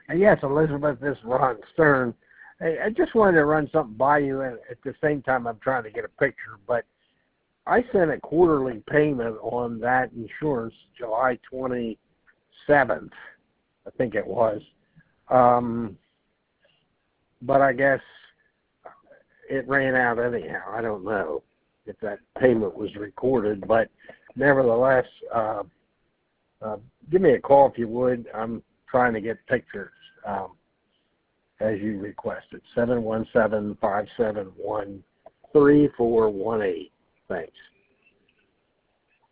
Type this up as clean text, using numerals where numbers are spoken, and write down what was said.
Yes, Elizabeth, this is Ron Stern. Hey, I just wanted to run something by you, and at the same time I'm trying to get a picture, but I sent a quarterly payment on that insurance July 27th, I think it was. But I guess it ran out anyhow. I don't know if that payment was recorded, but nevertheless, give me a call if you would. I'm trying to get pictures as you requested. 717-571-3418. Thanks.